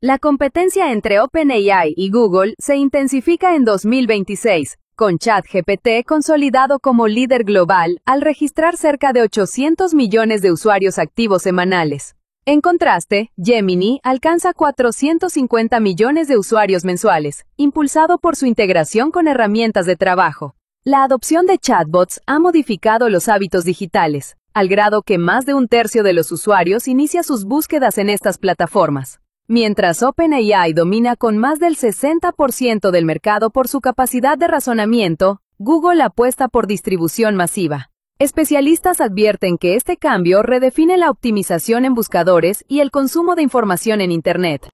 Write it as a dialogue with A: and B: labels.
A: La competencia entre OpenAI y Google se intensifica en 2026, con ChatGPT consolidado como líder global al registrar cerca de 800 millones de usuarios activos semanales. En contraste, Gemini alcanza 450 millones de usuarios mensuales, impulsado por su integración con herramientas de trabajo. La adopción de chatbots ha modificado los hábitos digitales, al grado que más de un tercio de los usuarios inicia sus búsquedas en estas plataformas. Mientras OpenAI domina con más del 60% del mercado por su capacidad de razonamiento, Google apuesta por distribución masiva. Especialistas advierten que este cambio redefine la optimización en buscadores y el consumo de información en Internet.